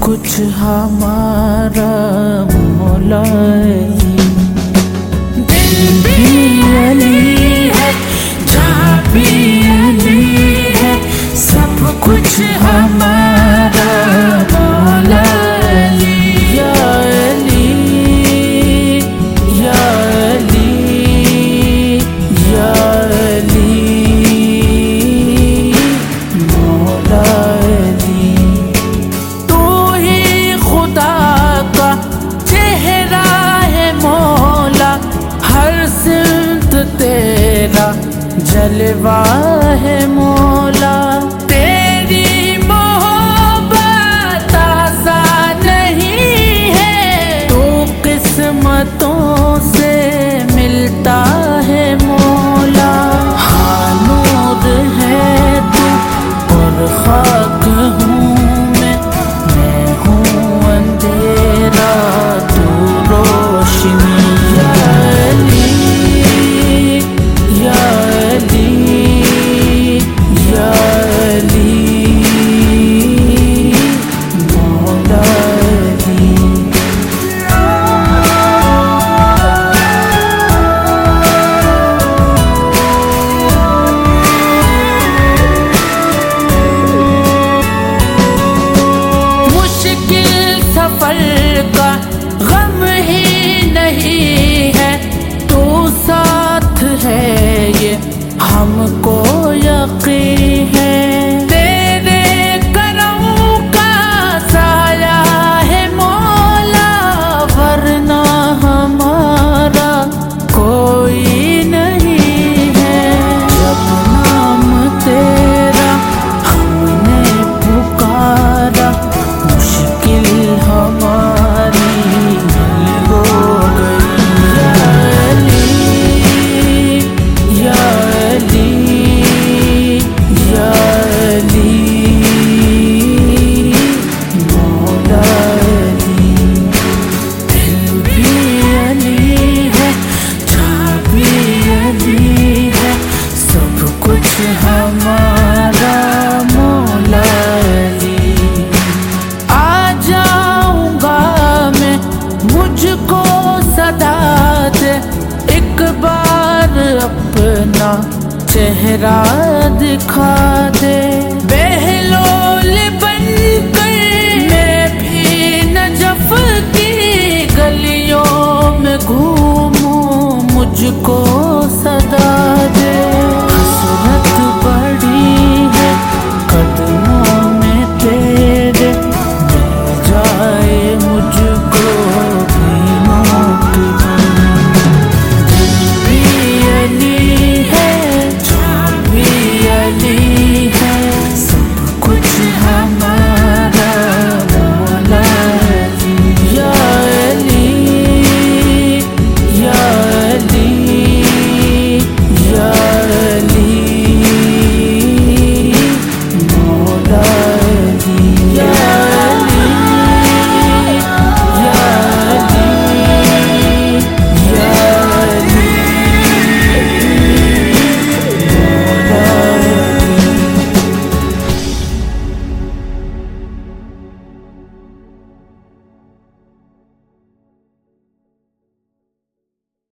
कुछ हमारा मौला दिल भी अली है, जहाँ भी अली है, सब कुछ हमारा मौला अली। या अली या अली या अली मौला अली। तू ही खुदा का चेहरा है मौला, हर सिमत तेरा जलवा है मौला। तेरी मोहब्बत आसान नहीं है, तू किस्मतों से मिलता है मौला। हाँ नूर है तू और खाक हूँ मैं हूँ अंधेरा तू रोशनी। या अली या अली या अली मौला अली। मुश्किल सफर का गम ही नहीं है, तू साथ है ये हमको यकीन है। तेरे करम का साया है मौला, वरना हमारा कोई नहीं है। जब नाम तेरा हमने पुकारा, मुश्किल हमारी हल हो गई। या अली या अली मौला अली। दिल भी अली है, जहाँ भी अली है, सब कुछ हमारा मौला अली। आ जाऊंगा मैं, मुझको सदा दे, एक बार अपना चेहरा दिखा